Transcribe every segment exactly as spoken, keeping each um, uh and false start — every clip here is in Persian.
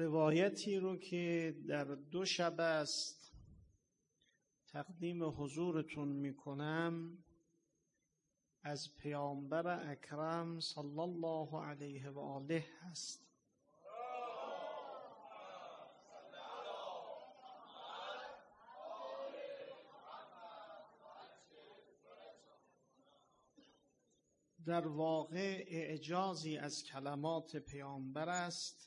روایتی رو که در دو شب است تقدیم حضورتون میکنم از پیامبر اکرم صلی الله علیه و آله هست. در واقع اعجازی از کلمات پیامبر است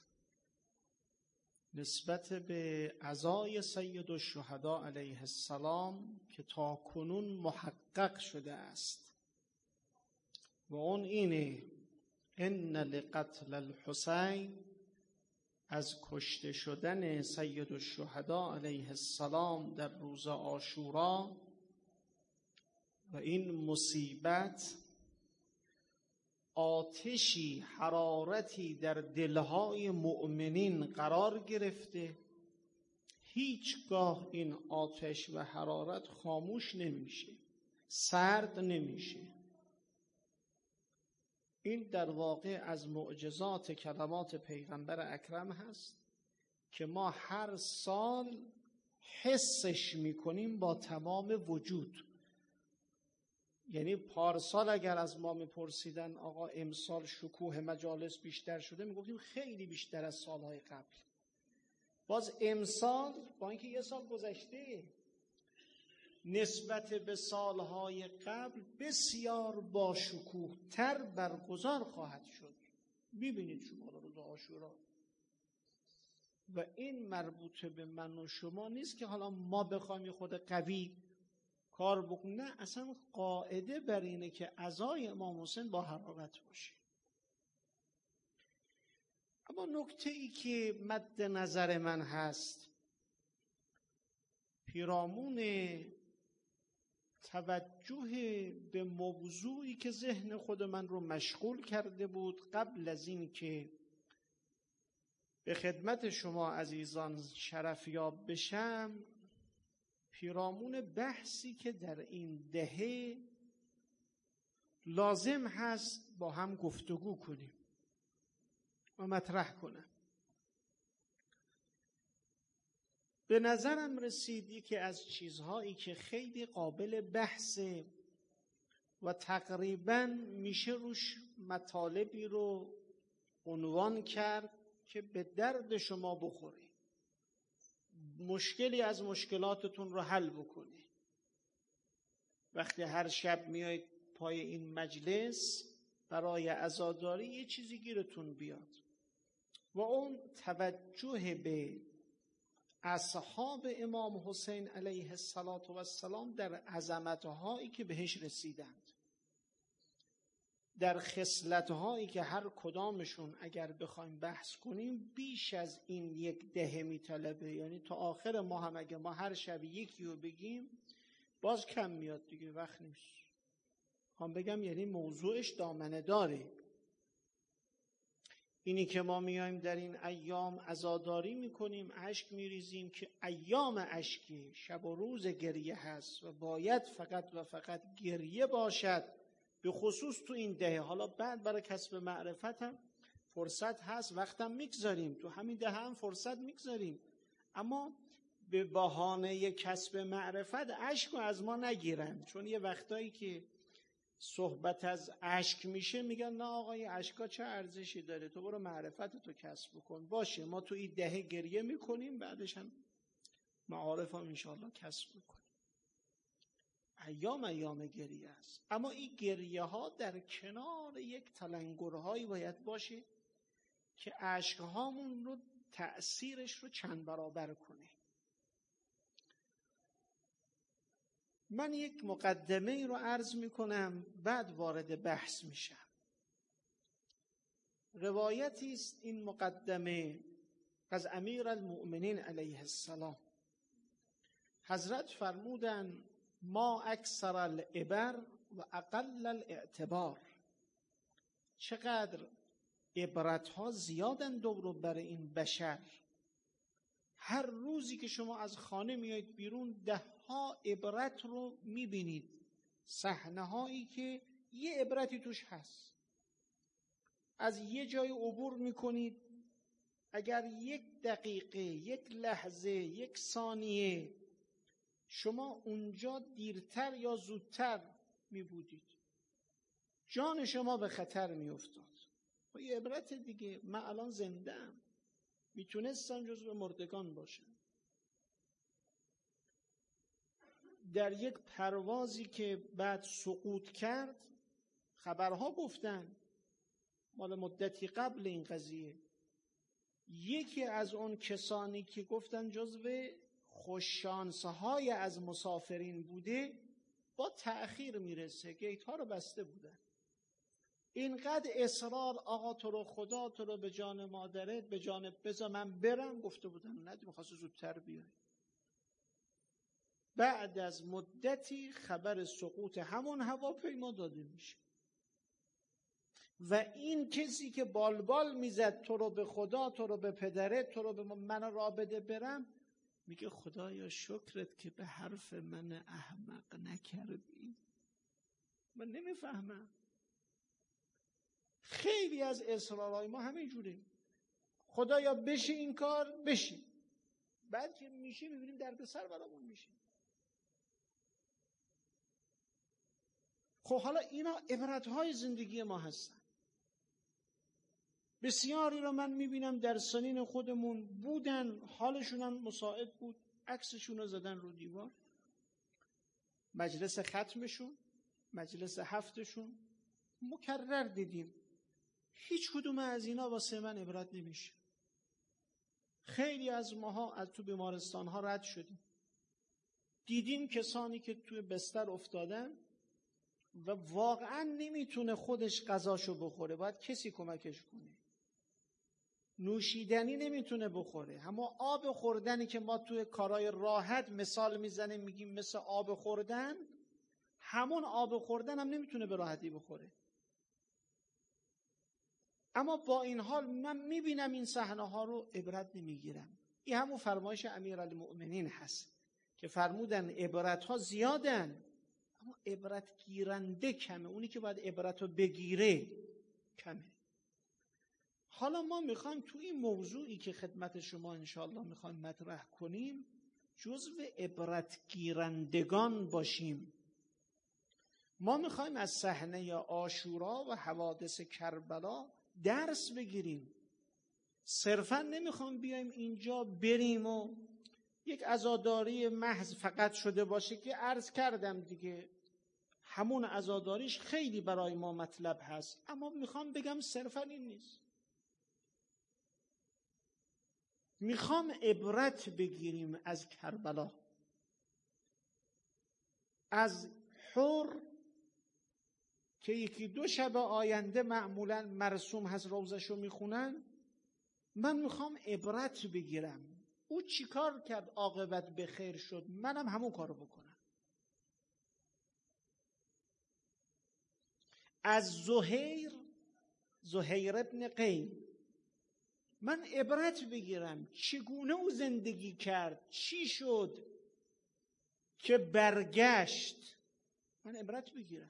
نسبت به عزای سید الشهدا علیه السلام که تا کنون محقق شده است و اون اینه: ان لقتل الحسین، از کشته شدن سید الشهدا علیه السلام در روز عاشورا و این مصیبت آتشی، حرارتی در دلهای مؤمنین قرار گرفته. هیچگاه این آتش و حرارت خاموش نمیشه، سرد نمیشه. این در واقع از معجزات کلمات پیغمبر اکرم هست که ما هر سال حسش میکنیم با تمام وجود. یعنی پارسال اگر از ما میپرسیدن آقا امسال شکوه مجالس بیشتر شده، میگفتیم خیلی بیشتر از سالهای قبل. باز امسال با اینکه یه سال گذشته نسبت به سالهای قبل بسیار با شکوه تر برگزار خواهد شد. میبینید شما روز عاشورا. و این مربوط به من و شما نیست که حالا ما بخوایم خود قوی کار بکنیم. نه، اصلا قاعده بر اینه که عزای امام حسین با حرارت باشه. اما نکته ای که مد نظر من هست، پیرامون توجه به موضوعی که ذهن خود من رو مشغول کرده بود قبل از این که به خدمت شما عزیزان شرفیاب بشم، پیرامون بحثی که در این دهه لازم هست با هم گفتگو کنیم و مطرح کنم. به نظرم رسیدی که از چیزهایی که خیلی قابل بحثه و تقریباً میشه روش مطالبی رو عنوان کرد که به درد شما بخوره، مشکلی از مشکلاتتون رو حل بکنه. وقتی هر شب میایید پای این مجلس برای عزاداری یه چیزی گیرتون بیاد و اون توجه به اصحاب امام حسین علیه السلام در عظمت‌هایی که بهش رسیدند، در خصلت‌هایی که هر کدامشون اگر بخوایم بحث کنیم بیش از این یک دهه میطلبه. یعنی تا آخر ما هم اگه ما هر شب یکی رو بگیم باز کم میاد دیگه، وقت نیست. هم بگم یعنی موضوعش دامنه داره. اینی که ما میایم در این ایام عزاداری میکنیم، اشک میریزیم که ایام اشکی، شب و روز گریه هست و باید فقط و فقط گریه باشد، به خصوص تو این دهه. حالا بعد برای کسب معرفت هم فرصت هست، وقتم میگذاریم، تو همین دهه هم فرصت میگذاریم، اما به بهانه کسب معرفت اشک رو از ما نگیرن. چون یه وقتایی که صحبت از اشک میشه میگن نه آقای اشکا چه ارزشی داره، تو برو معرفت تو کسب بکن. باشه، ما تو این دهه گریه میکنیم، بعدش هم معارف هم انشاءالله کسب بکنیم. ایام ایام گریه است، اما این گریه ها در کنار یک تلنگرهایی باید باشه که اشک هامون رو تأثیرش رو چند برابر کنه. من یک مقدمه ای رو عرض میکنم، بعد وارد بحث میشم. روایتی است این مقدمه از امیر المؤمنین علیه السلام. حضرت فرمودن ما اکثر العبر و اقل الاعتبار. چقدر عبرت ها زیادن دور بر این بشر. هر روزی که شما از خانه میایید بیرون ده ها عبرت رو میبینید، صحنه هایی که یه عبرتی توش هست. از یه جای عبور میکنید، اگر یک دقیقه، یک لحظه، یک ثانیه شما اونجا دیرتر یا زودتر می بودید، جان شما به خطر می افتاد. و یه عبرت دیگه، من الان زنده ام، میتونستم جزو مردگان باشم. در یک پروازی که بعد سقوط کرد، خبرها گفتن مال مدتی قبل این قضیه، یکی از اون کسانی که گفتن جزو خوششانس‌های از مسافرین بوده، با تأخیر میرسه، گیت ها رو بسته بودن. اینقدر اصرار، آقا تو رو خدا، تو رو به جان مادرت، به جان بذار من برم، گفته بودن نه، میخواست زودتر بیای. بعد از مدتی خبر سقوط همون هواپیما داده میشه و این کسی که بالبال میزد تو رو به خدا، تو رو به پدرت، تو رو به من را بده برم، میگه خدایا شکرت که به حرف من احمق نکردی. من نمیفهمم. خیلی از اصرارهای ما همین جوره، خدایا بشه این کار، بشه. بعد که میشه میبینیم دردسر برامون میشه. خب حالا اینا عبرتهای زندگی ما هستن. بسیاری رو من میبینم در سنین خودمون بودن، حالشون هم مساعد بود، عکسشون رو زدن رو دیوار، مجلس ختمشون، مجلس هفتشون مکرر دیدیم. هیچ کدوم از اینا واسه من عبرت نمیشه. خیلی از ماها از تو بیمارستان ها رد شدیم، دیدیم کسانی که توی بستر افتادن و واقعا نمیتونه خودش غذاشو بخوره، باید کسی کمکش کنه. نوشیدنی نمیتونه بخوره، اما آب خوردنی که ما توی کارهای راحت مثال میزنیم میگیم مثل آب خوردن، همون آب خوردن هم نمیتونه به راحتی بخوره. اما با این حال من میبینم این صحنه ها رو، عبرت نمیگیرم. این همون فرمایش امیرالمؤمنین هست که فرمودن عبرت ها زیادن اما عبرت گیرنده کمه، اونی که باید عبرت رو بگیره کمه. حالا ما میخوایم تو این موضوعی که خدمت شما انشاءالله میخوایم مطرح کنیم جزو عبرت گیرندگان باشیم. ما میخوایم از صحنه عاشورا و حوادث کربلا درس بگیریم. صرفا نمیخوام بیایم اینجا بریم و یک عزاداری محض فقط شده باشه که عرض کردم دیگه، همون عزاداریش خیلی برای ما مطلب هست، اما میخوام بگم صرفا این نیست. میخوام عبرت بگیریم از کربلا، از حر که یکی دو شب آینده معمولا مرسوم هست روزشو میخونن. من میخوام عبرت بگیرم، او چی کار کرد عاقبت به خیر شد، منم همون کارو بکنم. از زهیر زهیر ابن قیم من عبرت بگیرم، چگونه او زندگی کرد، چی شد که برگشت، من عبرت بگیرم.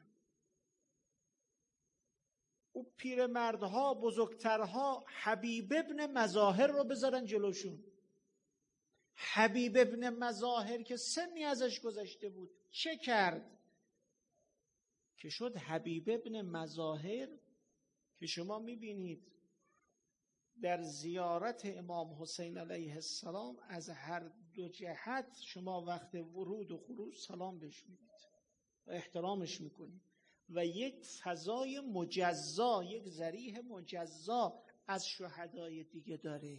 او پیرمردها، بزرگترها حبیب ابن مظاهر رو بذارن جلوشون. حبیب ابن مظاهر که سنی ازش گذشته بود چه کرد که شد حبیب ابن مظاهر، که شما میبینید در زیارت امام حسین علیه السلام از هر دو جهت شما وقت ورود و خروج سلام بهش میدید و احترامش میکنید و یک فضای مجزا، یک ذریح مجزا از شهدای دیگه داره.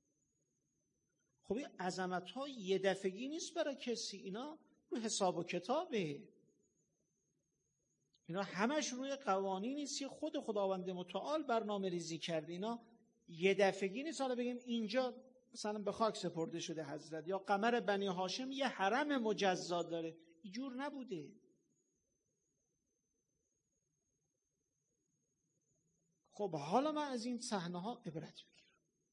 خب این عظمت ها یه دفعگی نیست برای کسی، اینا رو حساب و کتابه، اینا همش روی قوانین نیست که خود خداوند متعال برنامه ریزی کرده. اینا یه دفعگی نیست حالا بگیم اینجا مثلا به خاک سپرده شده حضرت یا قمر بنی هاشم یه حرم مجزا داره، اینجور نبوده. خب حالا من از این صحنه ها عبرت بگیرم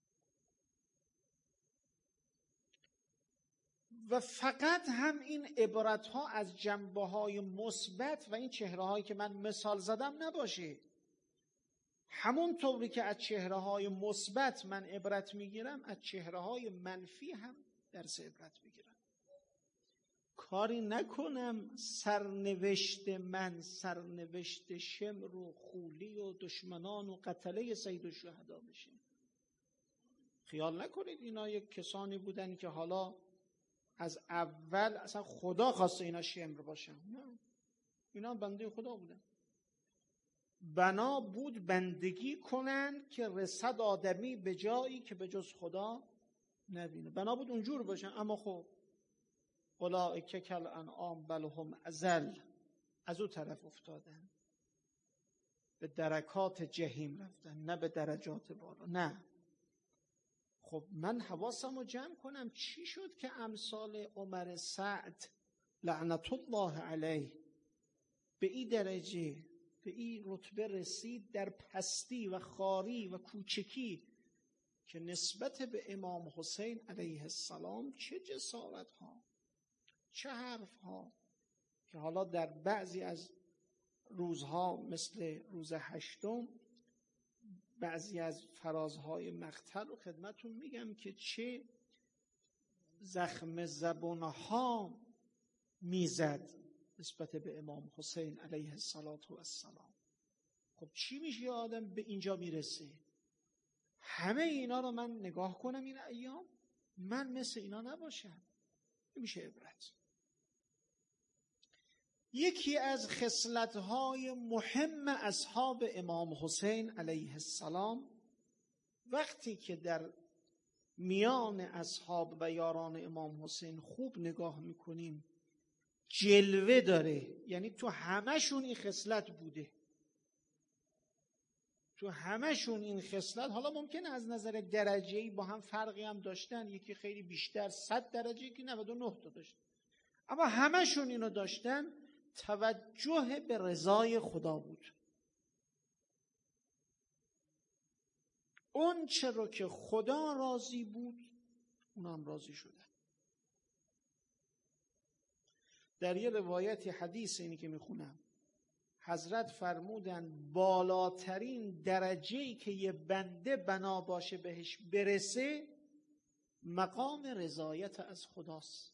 و فقط هم این عبرت ها از جنبه های مثبت و این چهره هایی که من مثال زدم نباشه. همون طوری که از چهره های مثبت من عبرت میگیرم، از چهره های منفی هم درس عبرت بگیرم. کاری نکنم سرنوشت من سرنوشت شمر و خولی و دشمنان و قتله سید الشهدا بشه. خیال نکنید اینا یک کسانی بودن که حالا از اول اصلا خدا خواسته اینا شمر باشن. نه، اینا بنده خدا بودن. بنا بود بندگی کنن که رسد آدمی به جایی که به جز خدا نبینه. بنا بود اونجور باشن. اما خب اولئک کالانعام بل هم اضل، از او طرف افتادن، به درکات جهیم رفتن، نه به درجات بالا. نه، خب من حواسم رو جمع کنم چی شد که امثال عمر سعد لعنت الله علیه به این درجه، به این رتبه رسید در پستی و خاری و کوچکی که نسبت به امام حسین علیه السلام چه جسارت ها، چه حرف ها، که حالا در بعضی از روزها مثل روز هشتم بعضی از فرازهای مقتل رو خدمتون میگم که چه زخم زبانها میزد نسبت به امام حسین علیه السلام. خب چی میشه یه آدم به اینجا میرسه؟ همه اینا رو من نگاه کنم این ایام، من مثل اینا نباشم، میشه عبرت. یکی از خصلت‌های مهم اصحاب امام حسین علیه السلام وقتی که در میان اصحاب و یاران امام حسین خوب نگاه میکنیم جلوه داره، یعنی تو همشون این خصلت بوده، تو همشون این خصلت. حالا ممکنه از نظر درجه‌ای با هم فرقی هم داشتن، یکی خیلی بیشتر صد درجه، یکی نود و نه تا داشت، اما همشون اینو داشتن. توجه به رضای خدا بود. اون چه رو که خدا راضی بود اونا هم راضی شدن. در یه روایتی حدیث اینی که میخونم حضرت فرمودن بالاترین درجه‌ای که یه بنده بنا باشه بهش برسه مقام رضایت از خداست.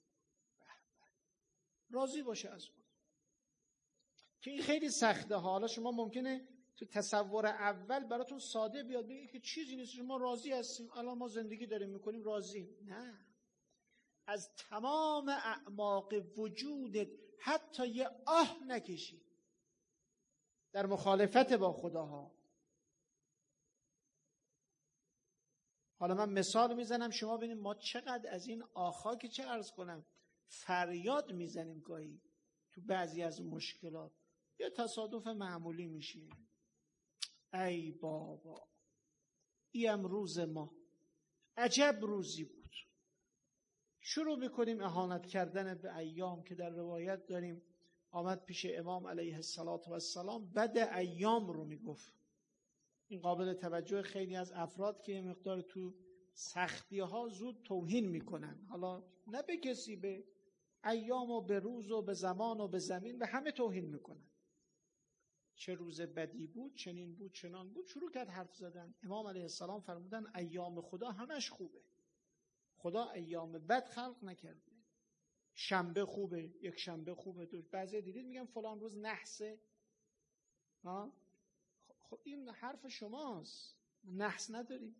راضی باشه از خدا، که این خیلی سخته. حالا شما ممکنه تو تصور اول براتون ساده بیاد بگید که چیزی نیست، ما راضی هستیم، الان ما زندگی داریم میکنیم راضی. نه، از تمام اعماق وجودت حتی یه آه نکشی در مخالفت با خداها. حالا من مثال میزنم شما ببینید ما چقدر از این آخا که چه عرض کنم فریاد میزنیم گاهی تو بعضی از مشکلات، یه تصادف معمولی میشه، ای بابا این روز ما عجب روزی بود. شروع میکنیم اهانت کردن به ایام که در روایت داریم آمد پیش امام علیه السلام بد ایام رو میگفت. این قابل توجه خیلی از افراد که یه مقدار تو سختی ها زود توهین میکنن، حالا نه به کسی، به ایام و به روز و به زمان و به زمین، به همه توهین میکنن. چه روز بدی بود، چنین بود، چنان بود، شروع کرد حرف زدن. امام علیه السلام فرمودن ایام خدا همش خوبه، خدا ایام بد خلق نکرده. شنبه خوبه، یک شنبه خوبه، دو. بعضی دیدید میگن فلان روز نحسه. ها خب این حرف شماست، نحس نداریم.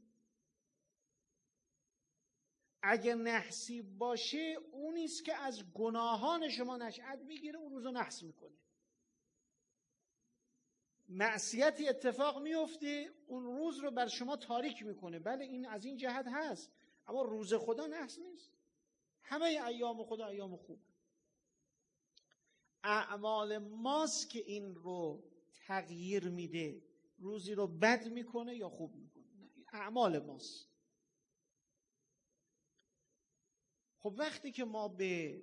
اگر نحسی باشه اونیست که از گناهان شما نشأت میگیره، اون روزو نحس میکنه. معصیتی اتفاق میفته اون روز رو بر شما تاریک میکنه. بله این از این جهت هست، اما روز خدا نحس نیست. همه ایام خدا ایام خوب. اعمال ماست که این رو تغییر میده، روزی رو بد میکنه یا خوب میکنه. اعمال ماست. خب وقتی که ما به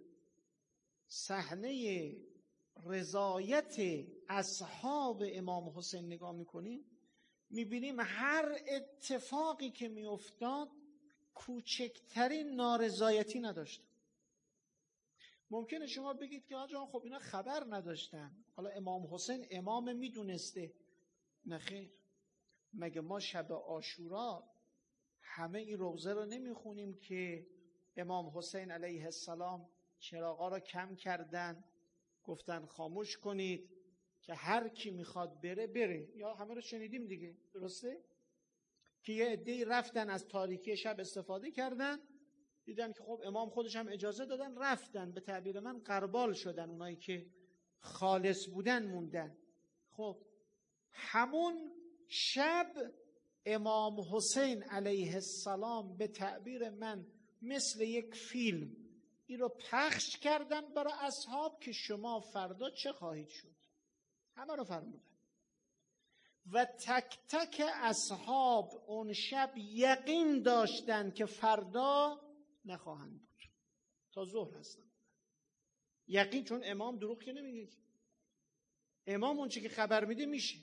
صحنه رضایت اصحاب امام حسین نگاه میکنیم، میبینیم هر اتفاقی که میافتاد کوچکترین نارضایتی نداشت. ممکنه شما بگید که آجان خب اینا خبر نداشتن، حالا امام حسین امام میدونسته. نه خیر، مگه ما شب عاشورا همه این روزه رو نمیخونیم که امام حسین علیه السلام چراغا رو کم کردن، گفتن خاموش کنید که هر کی میخواد بره بره؟ یا همه رو شنیدیم دیگه، درسته؟ که یه عده‌ای رفتن از تاریکی شب استفاده کردن، دیدن که خب امام خودش هم اجازه دادن، رفتن، به تعبیر من غربال شدن، اونایی که خالص بودن موندن. خب همون شب امام حسین علیه السلام به تعبیر من مثل یک فیلم این رو پخش کردن برای اصحاب که شما فردا چه خواهید شد، همه رو فرمودن و تک تک اصحاب اون شب یقین داشتن که فردا نخواهند بود، تا ظهر هستن یقین، چون امام دروغ که نمیگه، امام اون چی که خبر میده میشه.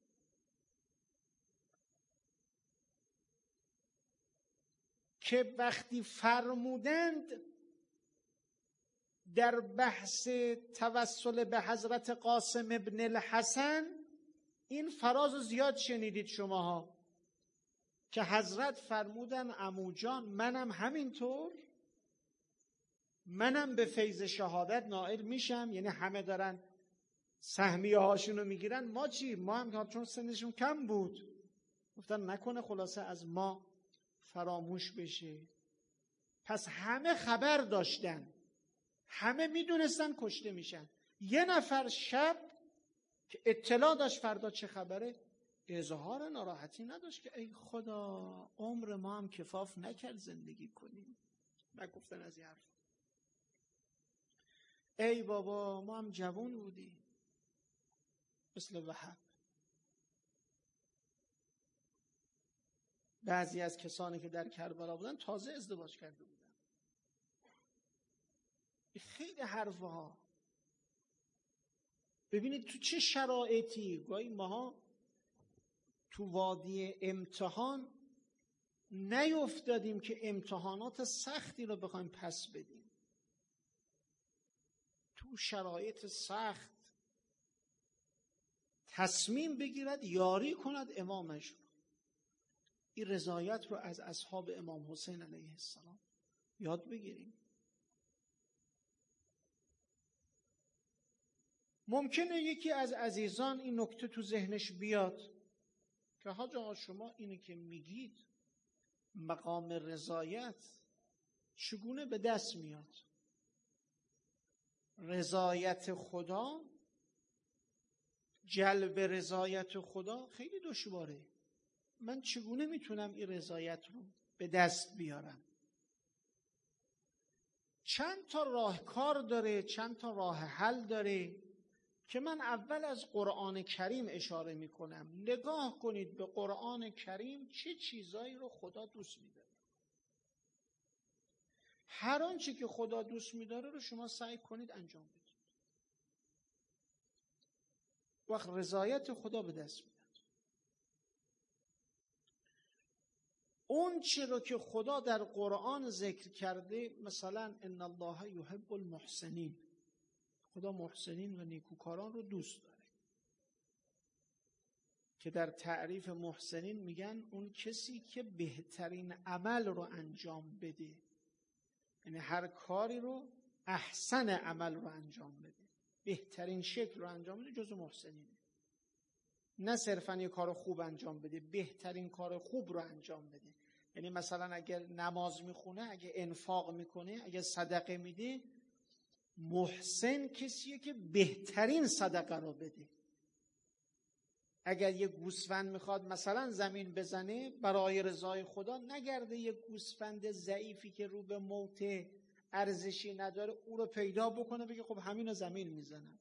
که وقتی فرمودند در بحث توسل به حضرت قاسم ابن الحسن، این فراز رو زیاد شنیدید شماها که حضرت فرمودن عمو جان منم همینطور، منم به فیض شهادت نائل میشم. یعنی همه دارن سهمیه هاشون رو میگیرن، ما چی؟ ما هم چون سنشون کم بود گفتن نکنه خلاصه از ما فراموش بشه. پس همه خبر داشتن، همه میدونستن کشته میشن. یه نفر شب که اطلاع داشت فردا چه خبره، اظهار ناراحتی نداشت که ای خدا عمر ما هم کفاف نکرد زندگی کنیم، نگفتن از این حرف. ای بابا ما هم جوان بودیم، مثل وهب. بعضی از کسانی که در کربلا بودن تازه ازدواج کرده بودن. خیلی حرفها. ببینید تو چه شرایطی گاهی ماها تو وادی امتحان نیفتادیم که امتحانات سختی رو بخوایم پس بدیم. تو شرایط سخت تصمیم بگیرد یاری کند امامش رو. این رضایت رو از اصحاب امام حسین علیه السلام یاد بگیریم. ممکنه یکی از عزیزان این نکته تو ذهنش بیاد که حاج آقا شما اینو که میگید مقام رضایت چگونه به دست میاد؟ رضایت خدا، جلب رضایت خدا خیلی دشواره. من چگونه میتونم این رضایت رو به دست بیارم؟ چند تا راهکار داره، چند تا راه حل داره که من اول از قرآن کریم اشاره میکنم. نگاه کنید به قرآن کریم چه چیزایی رو خدا دوست میداره. هر آنچه که خدا دوست میداره رو شما سعی کنید انجام بدید. وقت رضایت خدا به دست میاد. اون چی رو که خدا در قرآن ذکر کرده، مثلا ان الله یحب المحسنین، خدا محسنین و نیکوکاران رو دوست داره، که در تعریف محسنین میگن اون کسی که بهترین عمل رو انجام بده، یعنی هر کاری رو احسن عمل رو انجام بده، بهترین شکل رو انجام بده، جزو محسنینه. نه صرفا یه کار خوب انجام بده، بهترین کار خوب رو انجام بده. یعنی مثلا اگر نماز میخونه، اگه انفاق میکنه، اگه صدقه میده، محسن کسیه که بهترین صدقه رو بده. اگر یه گوسفند میخواد مثلا زمین بزنه برای رضای خدا، نگرده یه گوسفند ضعیفی که رو به موت ارزشی نداره او رو پیدا بکنه بگه خب همین رو زمین میزنم.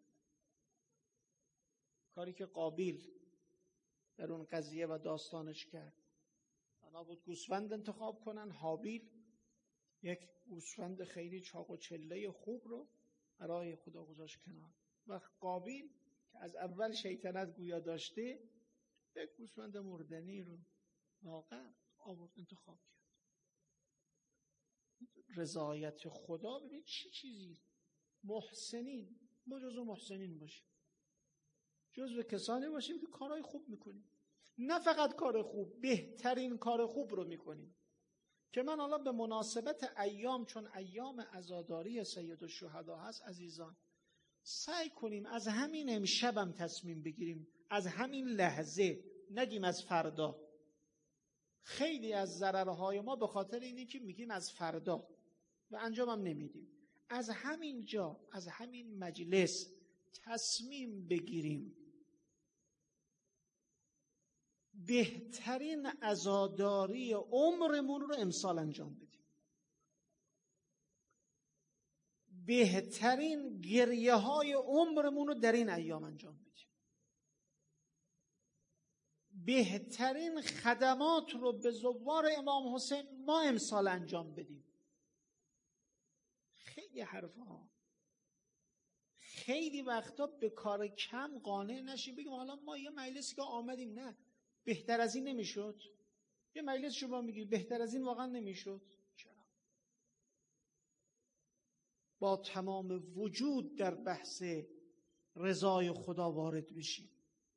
کاری که قابیل در اون قضیه و داستانش کرد. بنا بود گوسفند انتخاب کنن، حابیل یک گوسفند خیلی چاق و چله خوب رو برای خدا گذاشت کنار، و قابیل که از اول شیطنت گویا داشته یک گوسفند مردنی رو واقعا آورد انتخاب کرد. رضایت خدا ببینید چی چیزی. محسنین، ما جزو محسنین باشیم، جزو کسانی باشیم که کارهای خوب میکنیم. نه فقط کار خوب، بهترین کار خوب رو میکنیم. که من حالا به مناسبت ایام، چون ایام عزاداری سید الشهدا هست عزیزان، سعی کنیم از همین امشبم تصمیم بگیریم، از همین لحظه، نگیم از فردا. خیلی از ضررهای ما به خاطر اینه که میگیم از فردا و انجامم نمیدیم. از همین جا، از همین مجلس تصمیم بگیریم بهترین عزاداری عمرمون رو امسال انجام بدیم، بهترین گریه های عمرمون رو در این ایام انجام بدیم، بهترین خدمات رو به زوار امام حسین ما امسال انجام بدیم. خیلی حرفها، خیلی وقتا به کار کم قانع نشیم، بگیم حالا ما یه مجلسی که آمدیم، نه بهتر از این نمیشد. یه مجلس شما میگی بهتر از این واقعا نمیشد. چرا؟ با تمام وجود در بحث رضای خدا وارد بشیم.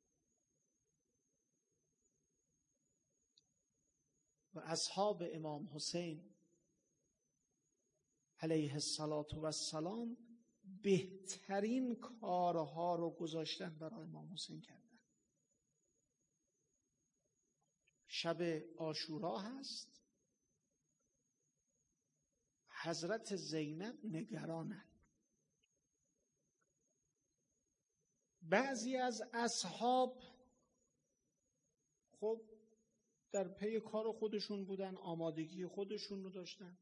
و اصحاب امام حسین علیه السلام بهترین کارها رو گذاشتن برای امام حسین کردن. شب عاشورا هست، حضرت زینب نگرانن. بعضی از اصحاب خب در پی کار خودشون بودن، آمادگی خودشون رو داشتن.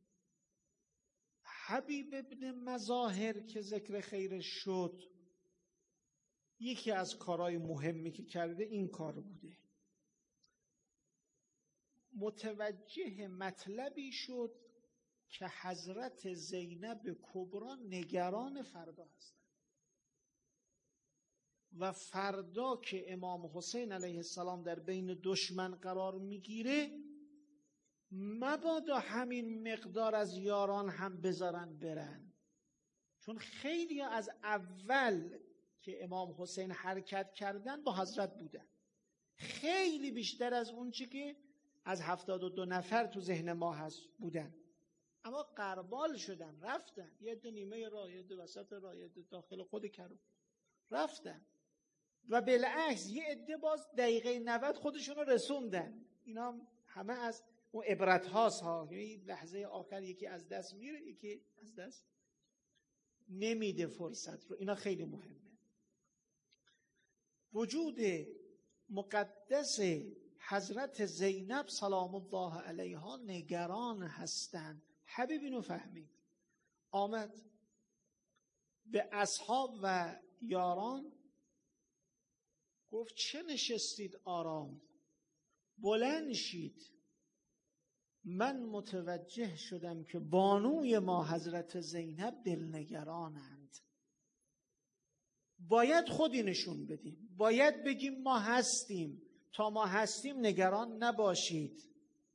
حبیب ابن مظاهر که ذکر خیرش شد، یکی از کارهای مهمی که کرده این کار بوده. متوجه مطلبی شد که حضرت زینب کبرا نگران فردا هستند و فردا که امام حسین علیه السلام در بین دشمن قرار میگیره، مبادا همین مقدار از یاران هم بذارن برن. چون خیلی از اول که امام حسین حرکت کردن با حضرت بودن، خیلی بیشتر از اون چی که از هفتاد و دو نفر تو ذهن ما هست بودن، اما قربال شدن، رفتن. یه عده نیمه راه، یه عده وسط راه، یه عده داخل خود کرد رفتن. و بالعکس یه عده باز دقیقه نود خودشون رو رسوندن. اینا همه از اون عبرت هاست ها. یعنی لحظه آخر یکی از دست میره، یکی از دست نمیده فرصت رو. اینا خیلی مهمه. وجود مقدس حضرت زینب سلام الله علیها نگران هستند. حبیب اینو فهمید، آمد به اصحاب و یاران گفت چه نشستید آرام، بلند شید. من متوجه شدم که بانوی ما حضرت زینب دلنگرانند. باید خودی نشون بدیم، باید بگیم ما هستیم. تا ما هستیم نگران نباشید.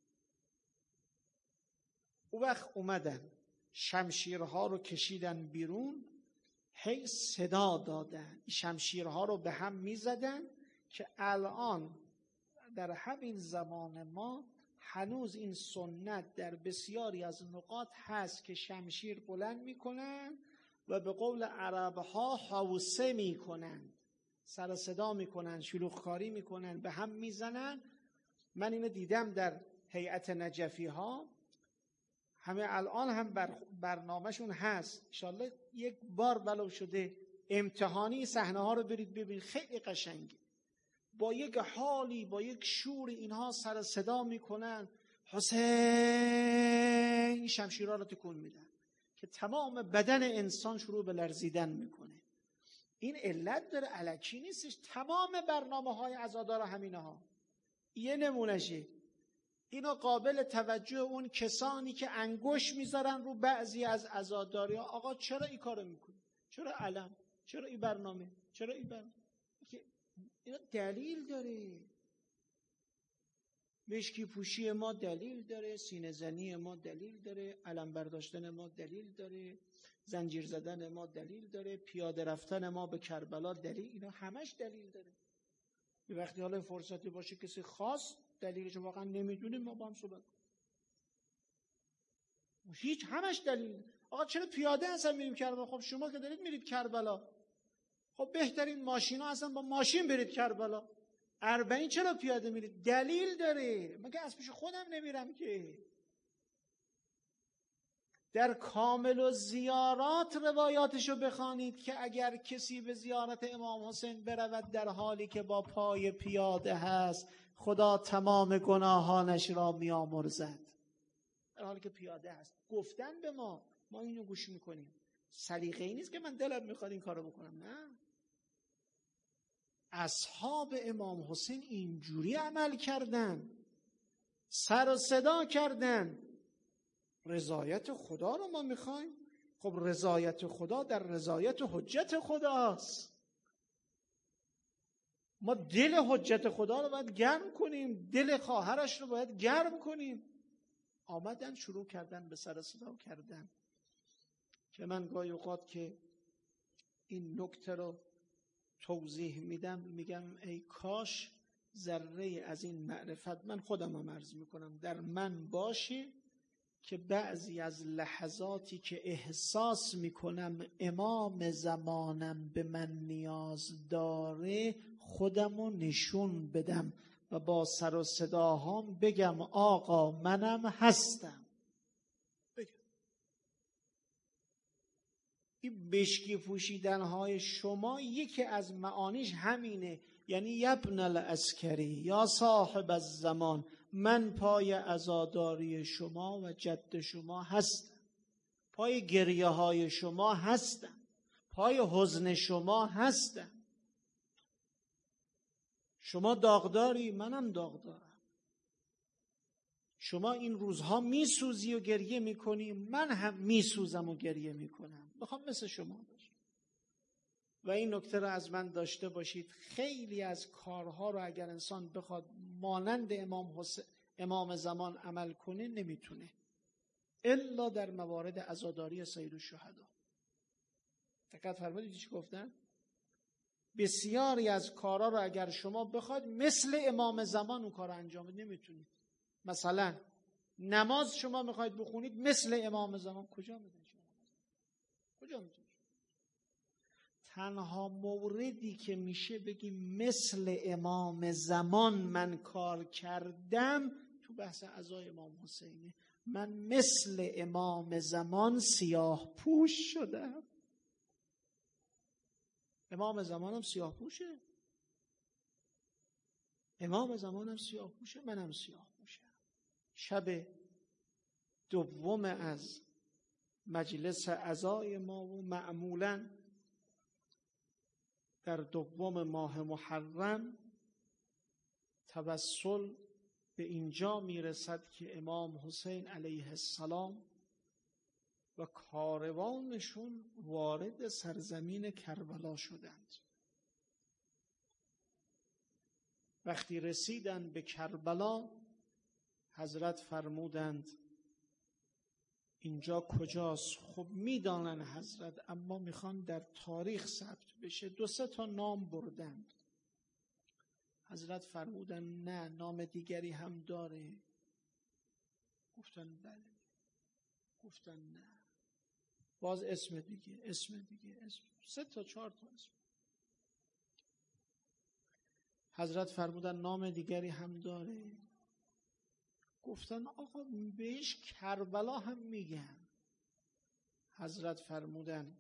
او وقت اومدن شمشیرها رو کشیدن بیرون، هی صدا دادن، شمشیرها رو به هم می زدن که الان در همین زمان ما هنوز این سنت در بسیاری از نقاط هست که شمشیر بلند می کنن و به قول عربها حوسه می کنن، سر صدا می کنن، شلوغکاری می کنن، به هم می زنن. من اینو دیدم در هیئت نجفی ها، همه الان هم بر برنامهشون هست. انشالله یک بار ولو شده امتحانی صحنه ها رو برید ببینید، خیلی قشنگه. با یک حالی، با یک شوری اینها سر صدا میکنن حسین، شمشیرها رو تکون میدن که تمام بدن انسان شروع به لرزیدن میکنه. این علت داره، الکی نیستش. تمام برنامه های عزادار همینه ها. یه نمونشه. اینا قابل توجه اون کسانی که انگوش میذارن رو بعضی از عزاداری ها. آقا چرا این کارو میکنی؟ چرا علم؟ چرا این برنامه؟ چرا این برنامه؟ اینا دلیل داره. مشکی پوشی ما دلیل داره، سینه زنی ما دلیل داره، علم برداشتن ما دلیل داره، زنجیر زدن ما دلیل داره، پیاده رفتن ما به کربلا دلیل، اینا همش دلیل داره. یه وقتی حالا فرصتی باشه کسی خاص دلیلش واقعا نمیدونیم ما با هم صحبت کنیم. هیچ همش دلیل. آقا چرا پیاده اصلا میریم کربلا؟ خب شما که دارید میرید کربلا، خب بهترین ماشینا اصلا با ماشین برید کربلا. اربعین چرا پیاده میرید؟ دلیل داره. مگه از پیش خودم نمیرم که؟ در کامل و زیارات روایاتشو بخوانید که اگر کسی به زیارت امام حسین برود در حالی که با پای پیاده هست، خدا تمام گناهانش را میامرزد. در حالی که پیاده هست. گفتن به ما، ما اینو گوش میکنیم. سلیقه‌ای نیست که من دلم میخواد این کارو بکنم، نه. اصحاب امام حسین اینجوری عمل کردن، سر و صدا کردن. رضایت خدا رو ما میخوایم. خب رضایت خدا در رضایت حجت خداست. ما دل حجت خدا رو باید گرم کنیم، دل خواهرش رو باید گرم کنیم. آمدن شروع کردن به سر صدا کردن که من گاهی اوقات که این نکته رو توضیح میدم میگم ای کاش ذره از این معرفت، من خودم هم عرض میکنم، در من باشه که بعضی از لحظاتی که احساس میکنم امام زمانم به من نیاز داره خودمو نشون بدم و با سر و صداهام بگم آقا منم هستم. بگم این بشکی پوشیدنهای شما یکی از معانیش همینه. یعنی یبن العسکری یا صاحب الزمان، من پای عزاداری شما و جد شما هستم، پای گریه های شما هستم، پای حزن شما هستم. شما داغداری، منم داغدارم. شما این روزها میسوزی و گریه میکنی، من هم میسوزم و گریه میکنم. بخوام مثل شما باشم. و این نکته رو از من داشته باشید، خیلی از کارها رو اگر انسان بخواد مانند امام حسین امام زمان عمل کنه نمیتونه، الا در موارد عزاداری سید الشهدا. دقت فرمودید چی گفتن؟ بسیاری از کارها رو اگر شما بخواد مثل امام زمان اون کار رو انجام بدید نمیتونید. مثلا نماز شما میخواید بخونید مثل امام زمان، کجا میتونید؟ کجا میتونید؟ تنها موردی که میشه بگیم مثل امام زمان من کار کردم تو بحث عزای امام حسینه. من مثل امام زمان سیاه پوش شدم. امام زمانم سیاه پوشه، امام زمانم سیاه پوشه، منم سیاه پوشم. شب دوم از مجلس عزای ما و معمولاً در دوم ماه محرم توسل به اینجا میرسد که امام حسین علیه السلام و کاروانشون وارد سرزمین کربلا شدند. وقتی رسیدند به کربلا، حضرت فرمودند اینجا کجاست؟ خب میدانن حضرت، اما میخوان در تاریخ ثبت بشه. دو سه تا نام بردند. حضرت فرمودن نه، نام دیگری هم داره. گفتن بله. گفتن نه، باز اسم دیگه، اسم دیگه، اسم سه تا چهار تا اسم. حضرت فرمودن نام دیگری هم داره. گفتن آقا بهش کربلا هم میگن. حضرت فرمودن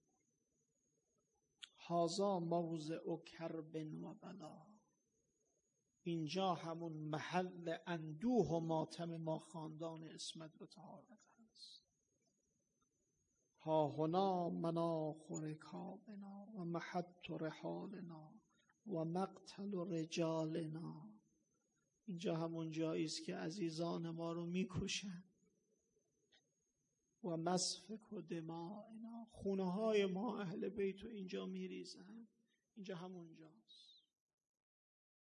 هازا موضع کرب و بلا، اینجا همون محل اندوه و ماتم ما خاندان عصمت و طهارت هست. ها هنا مناخر کابنا و محط رحالنا و مقتل رجالنا، اینجا همون جایی است که عزیزان ما رو میکشن. و مسفک و دماءنا، خونه های ما اهل بیت رو اینجا میریزن. اینجا همونجا.